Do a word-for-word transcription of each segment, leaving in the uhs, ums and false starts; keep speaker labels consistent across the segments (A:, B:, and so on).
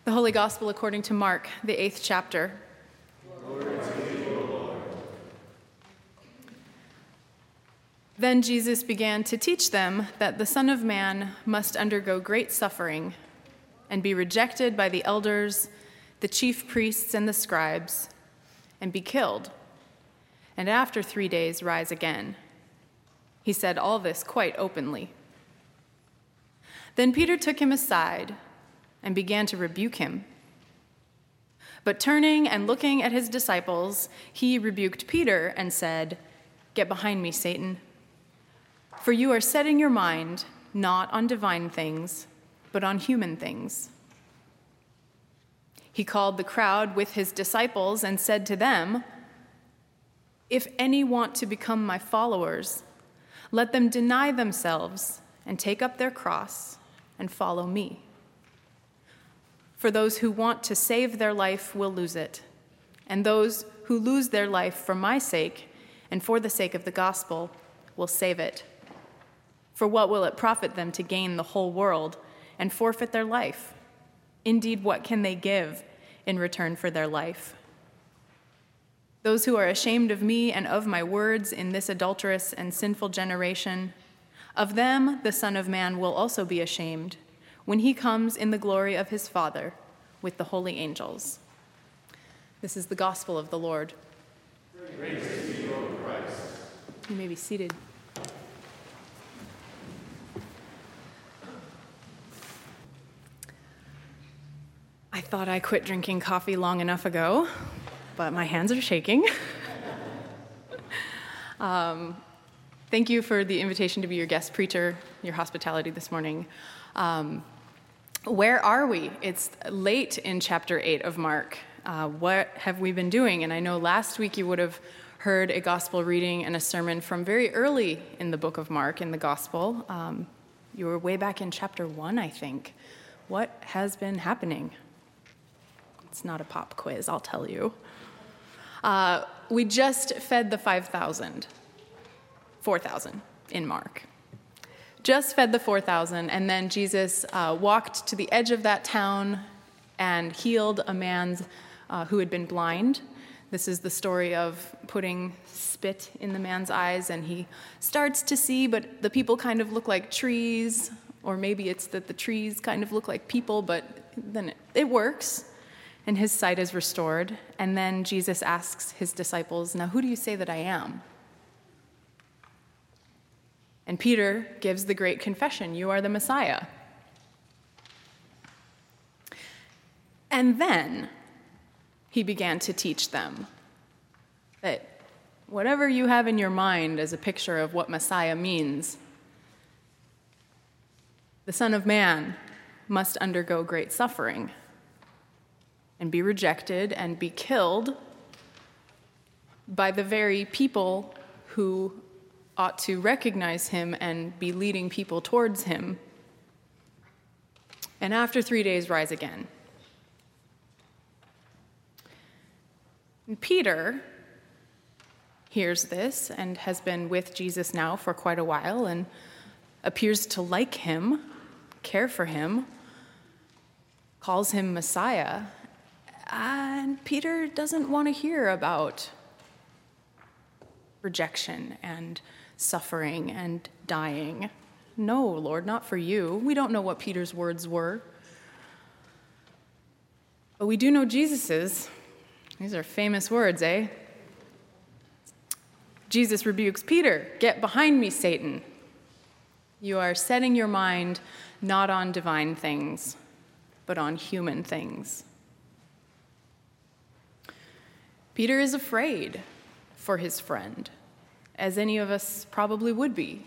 A: The Holy Gospel according to Mark, the eighth chapter.
B: Glory to you, O Lord.
A: Then Jesus began to teach them that the Son of Man must undergo great suffering and be rejected by the elders, the chief priests, and the scribes, and be killed, and after three days rise again. He said all this quite openly. Then Peter took him aside and began to rebuke him. But turning and looking at his disciples, he rebuked Peter and said, "Get behind me, Satan. For you are setting your mind not on divine things, but on human things." He called the crowd with his disciples and said to them, "If any want to become my followers, let them deny themselves and take up their cross and follow me. For those who want to save their life will lose it, and those who lose their life for my sake and for the sake of the gospel will save it. For what will it profit them to gain the whole world and forfeit their life? Indeed, what can they give in return for their life? Those who are ashamed of me and of my words in this adulterous and sinful generation, of them the Son of Man will also be ashamed when he comes in the glory of his Father with the holy angels." This is the gospel of the Lord.
B: Praise to you, O Christ.
A: You may be seated. I thought I quit drinking coffee long enough ago, but my hands are shaking. um, thank you for the invitation to be your guest preacher, your hospitality this morning. Um, where are we? It's late in chapter eight of Mark. Uh, what have we been doing? And I know last week you would have heard a gospel reading and a sermon from very early in the book of Mark in the gospel. Um, you were way back in chapter one, I think. What has been happening? It's not a pop quiz, I'll tell you. Uh, we just fed the five thousand, four thousand in Mark. Just fed the four thousand, and then Jesus uh, walked to the edge of that town and healed a man uh, who had been blind. This is the story of putting spit in the man's eyes, and he starts to see, but the people kind of look like trees, or maybe it's that the trees kind of look like people, but then it, it works, and his sight is restored. And then Jesus asks his disciples, "Now who do you say that I am?" And Peter gives the great confession, "You are the Messiah." And then he began to teach them that whatever you have in your mind as a picture of what Messiah means, the Son of Man must undergo great suffering and be rejected and be killed by the very people who ought to recognize him and be leading people towards him, and after three days rise again. And Peter hears this and has been with Jesus now for quite a while and appears to like him, care for him, calls him Messiah, and Peter doesn't want to hear about rejection and suffering and dying. No, Lord, not for you. We don't know what Peter's words were. But we do know Jesus's. These are famous words, eh? Jesus rebukes Peter, "Get behind me, Satan. You are setting your mind not on divine things, but on human things." Peter is afraid for his friend, as any of us probably would be.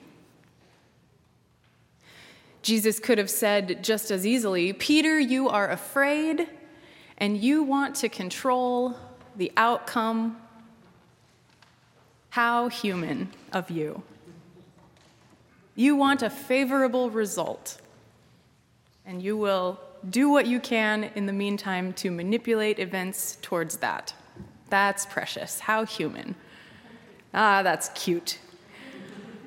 A: Jesus could have said just as easily, "Peter, you are afraid, and you want to control the outcome. How human of you. You want a favorable result, and you will do what you can in the meantime to manipulate events towards that. That's precious. How human. Ah, that's cute."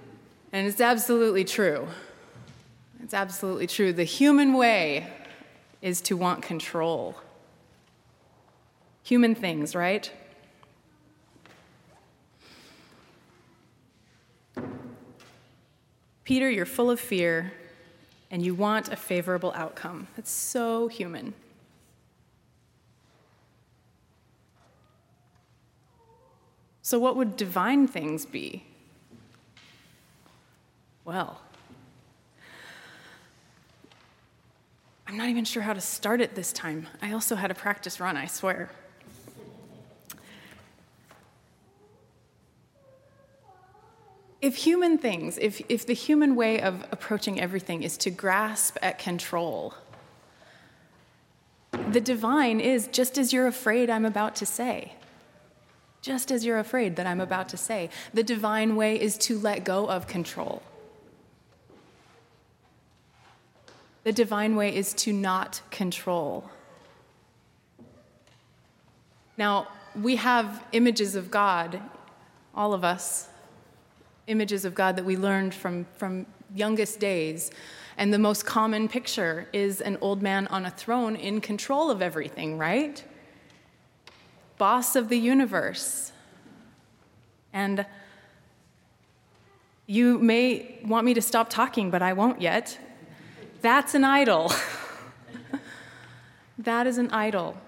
A: And it's absolutely true. It's absolutely true. The human way is to want control. Human things, right? Peter, you're full of fear, and you want a favorable outcome. It's so human. So what would divine things be? Well, I'm not even sure how to start it this time. I also had a practice run, I swear. If human things, if, if the human way of approaching everything is to grasp at control, the divine is just as you're afraid I'm about to say. Just as you're afraid that I'm about to say. The divine way is to let go of control. The divine way is to not control. Now, we have images of God, all of us, images of God that we learned from, from youngest days. And the most common picture is an old man on a throne in control of everything, right? Boss of the universe. And you may want me to stop talking, but I won't yet. That's an idol. That is an idol.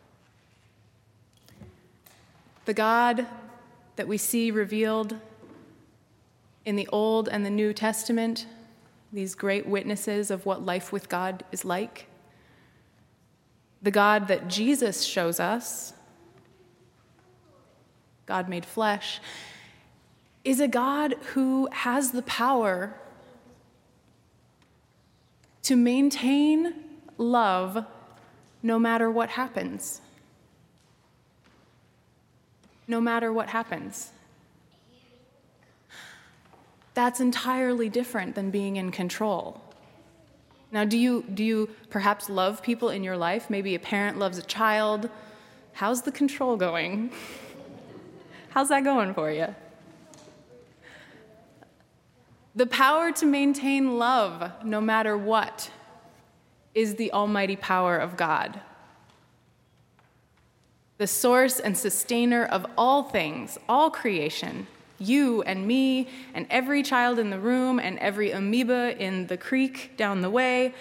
A: The God that we see revealed in the Old and the New Testament, these great witnesses of what life with God is like. The God that Jesus shows us, God made flesh, is a God who has the power to maintain love no matter what happens. No matter what happens. That's entirely different than being in control. Now, do you, do you perhaps love people in your life? Maybe a parent loves a child. How's the control going? How's that going for you? The power to maintain love, no matter what, is the almighty power of God. The source and sustainer of all things, all creation, you and me and every child in the room and every amoeba in the creek down the way,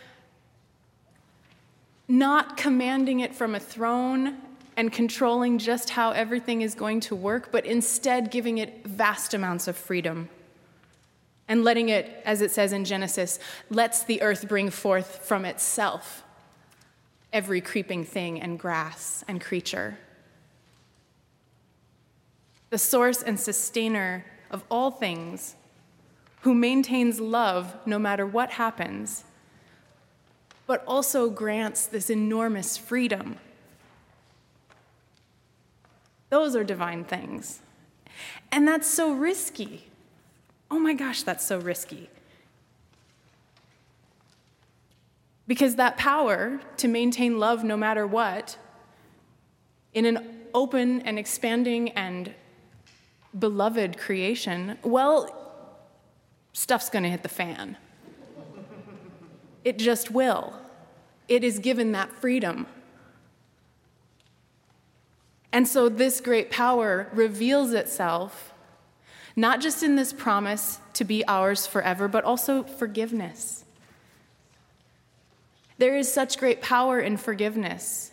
A: not commanding it from a throne and controlling just how everything is going to work, but instead giving it vast amounts of freedom and letting it, as it says in Genesis, lets the earth bring forth from itself every creeping thing and grass and creature. The source and sustainer of all things, who maintains love no matter what happens, but also grants this enormous freedom. Those are divine things. And that's so risky. Oh my gosh, that's so risky. Because that power to maintain love no matter what, in an open and expanding and beloved creation, well, stuff's going to hit the fan. It just will. It is given that freedom. And so this great power reveals itself not just in this promise to be ours forever, but also forgiveness. There is such great power in forgiveness.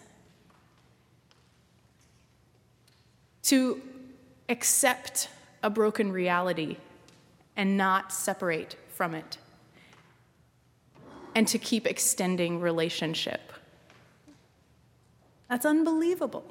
A: To accept a broken reality and not separate from it. And to keep extending relationship. That's unbelievable.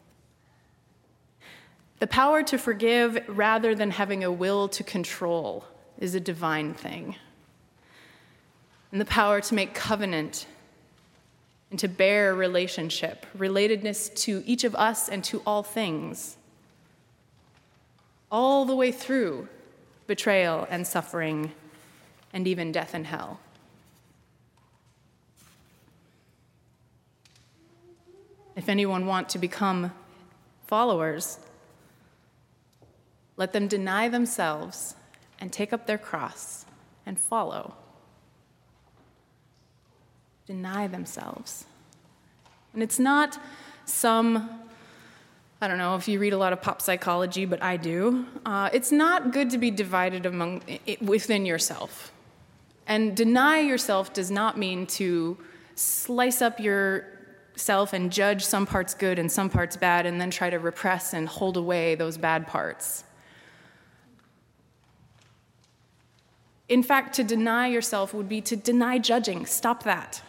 A: The power to forgive rather than having a will to control is a divine thing. And the power to make covenant and to bear relationship, relatedness to each of us and to all things, all the way through betrayal and suffering and even death and hell. If anyone want to become followers, let them deny themselves and take up their cross and follow. deny themselves. And it's not some, I don't know if you read a lot of pop psychology, but I do. Uh, it's not good to be divided among it, within yourself. And deny yourself does not mean to slice up yourself and judge some parts good and some parts bad and then try to repress and hold away those bad parts. In fact, to deny yourself would be to deny judging. Stop that.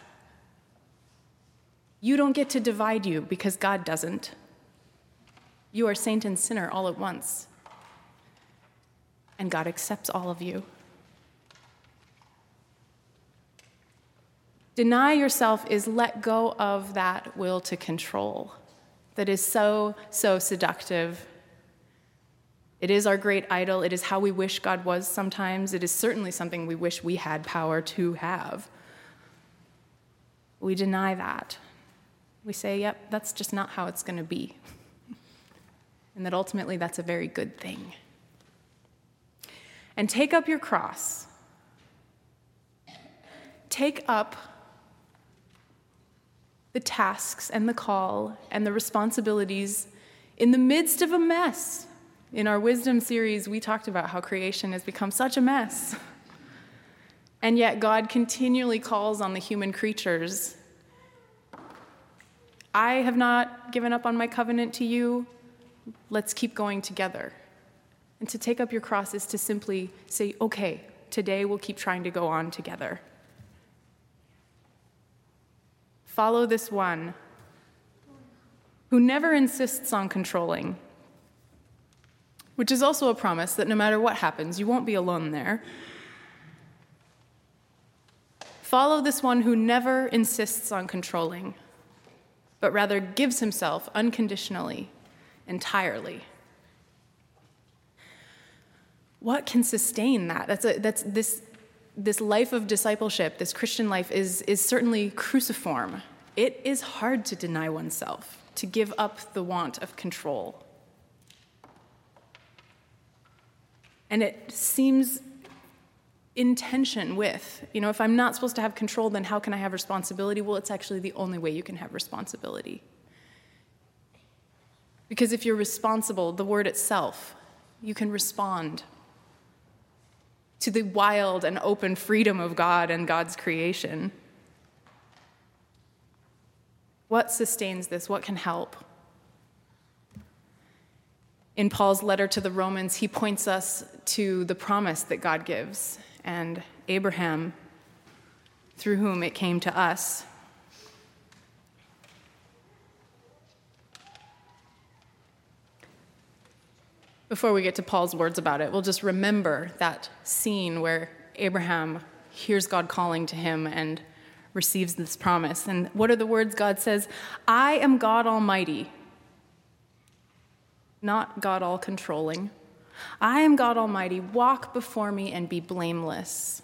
A: You don't get to divide you because God doesn't. You are saint and sinner all at once. And God accepts all of you. Deny yourself is let go of that will to control that is so, so seductive. It is our great idol. It is how we wish God was sometimes. It is certainly something we wish we had power to have. We deny that. We say, yep, that's just not how it's going to be. And that ultimately that's a very good thing. And take up your cross. Take up the tasks and the call and the responsibilities in the midst of a mess. In our wisdom series, we talked about how creation has become such a mess. And yet God continually calls on the human creatures. I have not given up on my covenant to you. Let's keep going together. And to take up your cross is to simply say, okay, today we'll keep trying to go on together. Follow this one who never insists on controlling, which is also a promise that no matter what happens, you won't be alone there. Follow this one who never insists on controlling, but rather gives himself unconditionally, entirely. What can sustain that? That's a, that's this this life of discipleship, this Christian life is is certainly cruciform. It is hard to deny oneself, to give up the want of control. And it seems in tension with, you know, if I'm not supposed to have control, then how can I have responsibility? Well, it's actually the only way you can have responsibility. Because if you're responsible, the word itself, you can respond to the wild and open freedom of God and God's creation. What sustains this? What can help? In Paul's letter to the Romans, he points us to the promise that God gives, and Abraham, through whom it came to us. Before we get to Paul's words about it, we'll just remember that scene where Abraham hears God calling to him and receives this promise. And what are the words God says? I am God Almighty, not God all-controlling. I am God Almighty. Walk before me and be blameless.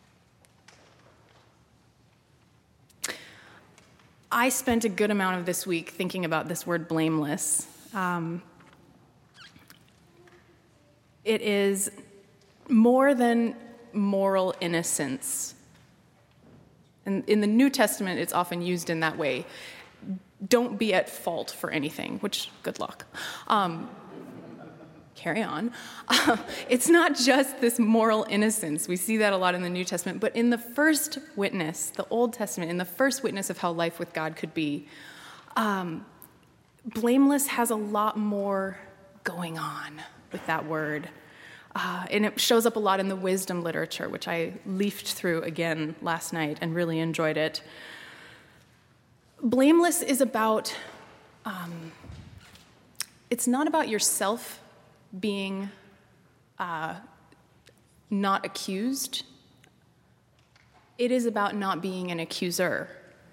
A: I spent a good amount of this week thinking about this word blameless. Um, It is more than moral innocence. And in the New Testament, it's often used in that way. Don't be at fault for anything, which, good luck. Um, carry on. Uh, it's not just this moral innocence. We see that a lot in the New Testament. But in the first witness, the Old Testament, in the first witness of how life with God could be, um, blameless has a lot more going on with that word. Uh, and it shows up a lot in the wisdom literature, which I leafed through again last night and really enjoyed it. Blameless is about, um, it's not about yourself being uh, not accused. It is about not being an accuser.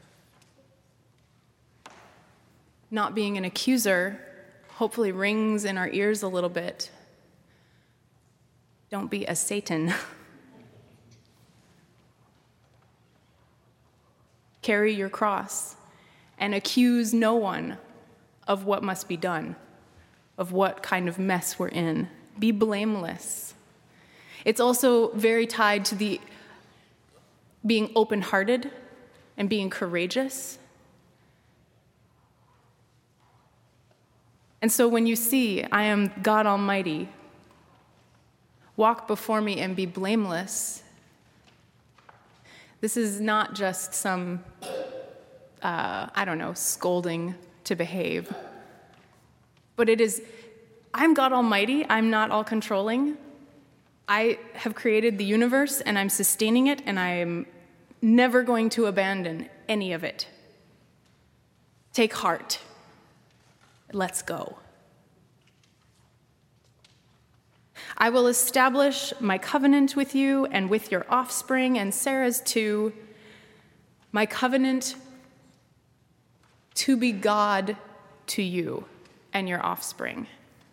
A: Not being an accuser hopefully rings in our ears a little bit. Don't be a Satan. Carry your cross and accuse no one of what must be done, of what kind of mess we're in. Be blameless. It's also very tied to the being open-hearted and being courageous. And so when you see, I am God Almighty, walk before me and be blameless, this is not just some, uh, I don't know, scolding to behave, but it is, I'm God Almighty, I'm not all-controlling. I have created the universe, and I'm sustaining it, and I am never going to abandon any of it. Take heart. Let's go. I will establish my covenant with you and with your offspring, and Sarah's too, my covenant to be God to you and your offspring.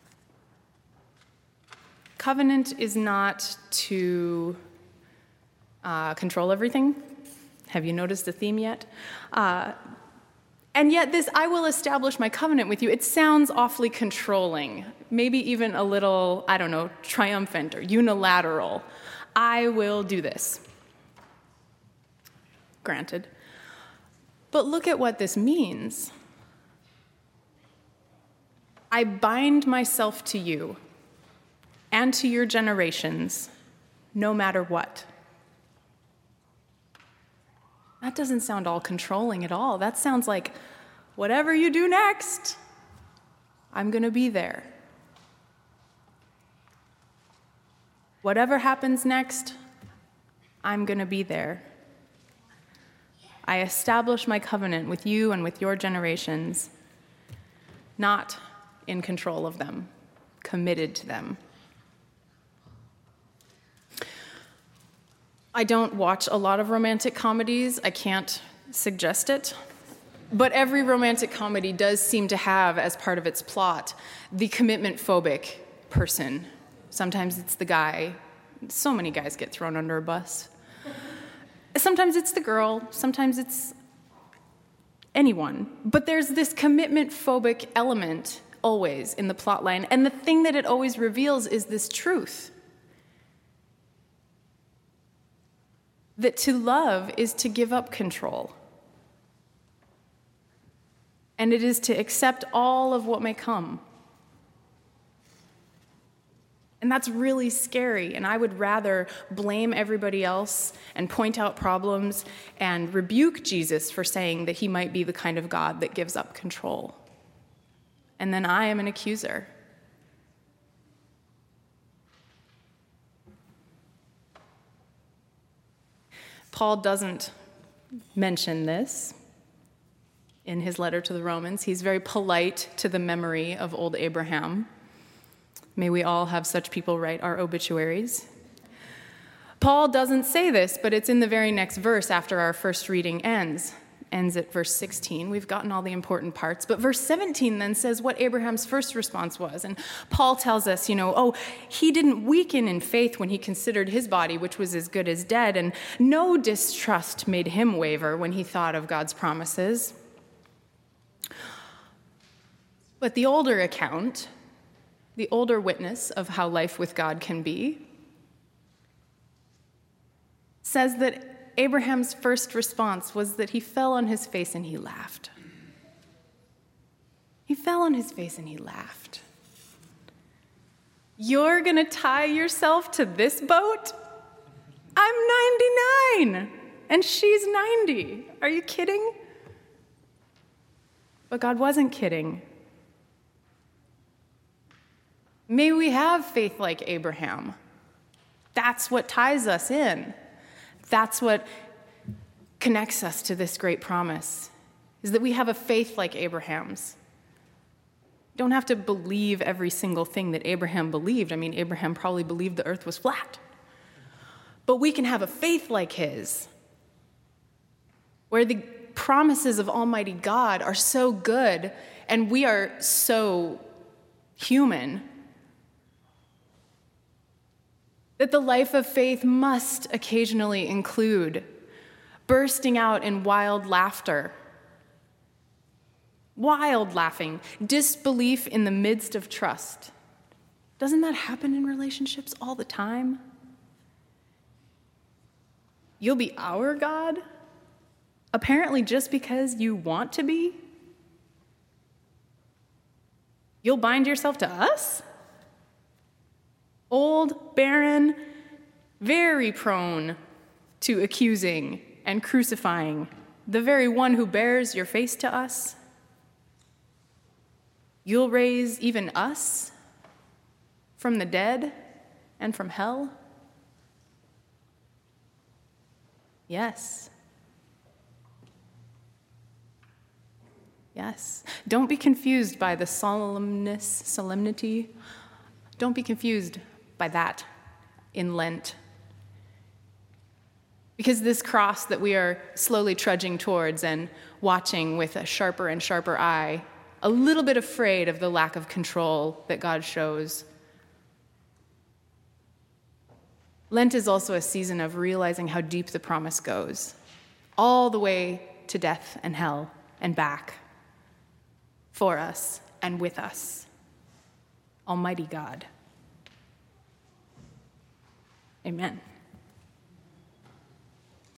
A: Covenant is not to uh, control everything. Have you noticed the theme yet? Uh, and yet this, I will establish my covenant with you, it sounds awfully controlling, maybe even a little, I don't know, triumphant or unilateral. I will do this. Granted. But look at what this means. I bind myself to you and to your generations, no matter what. That doesn't sound all controlling at all. That sounds like, whatever you do next, I'm going to be there. Whatever happens next, I'm going to be there. I establish my covenant with you and with your generations, not in control of them, committed to them. I don't watch a lot of romantic comedies. I can't suggest it. But every romantic comedy does seem to have, as part of its plot, the commitment-phobic person. Sometimes it's the guy. So many guys get thrown under a bus. Sometimes it's the girl. Sometimes it's anyone. But there's this commitment-phobic element always in the plot line. And the thing that it always reveals is this truth. That to love is to give up control. And it is to accept all of what may come. And that's really scary, and I would rather blame everybody else and point out problems and rebuke Jesus for saying that he might be the kind of God that gives up control. And then I am an accuser. Paul doesn't mention this in his letter to the Romans. He's very polite to the memory of old Abraham. May we all have such people write our obituaries. Paul doesn't say this, but it's in the very next verse after our first reading ends. Ends at verse sixteen. We've gotten all the important parts. But verse seventeen then says what Abraham's first response was. And Paul tells us, you know, oh, he didn't weaken in faith when he considered his body, which was as good as dead, and no distrust made him waver when he thought of God's promises. But the older account, the older witness of how life with God can be, says that Abraham's first response was that he fell on his face and he laughed. He fell on his face and he laughed. You're going to tie yourself to this boat? I'm ninety-nine and she's ninety. Are you kidding? But God wasn't kidding. May we have faith like Abraham. That's what ties us in. That's what connects us to this great promise, is that we have a faith like Abraham's. You don't have to believe every single thing that Abraham believed. I mean, Abraham probably believed the earth was flat. But we can have a faith like his, where the promises of Almighty God are so good and we are so human that the life of faith must occasionally include bursting out in wild laughter, wild laughing, disbelief in the midst of trust. Doesn't that happen in relationships all the time? You'll be our God? Apparently just because you want to be? You'll bind yourself to us? Old, barren, very prone to accusing and crucifying the very one who bears your face to us? You'll raise even us from the dead and from hell? Yes. Yes. Don't be confused by the solemnness, solemnity. Don't be confused by that in Lent. Because this cross that we are slowly trudging towards and watching with a sharper and sharper eye, a little bit afraid of the lack of control that God shows. Lent is also a season of realizing how deep the promise goes, all the way to death and hell and back, for us and with us. Almighty God. Amen.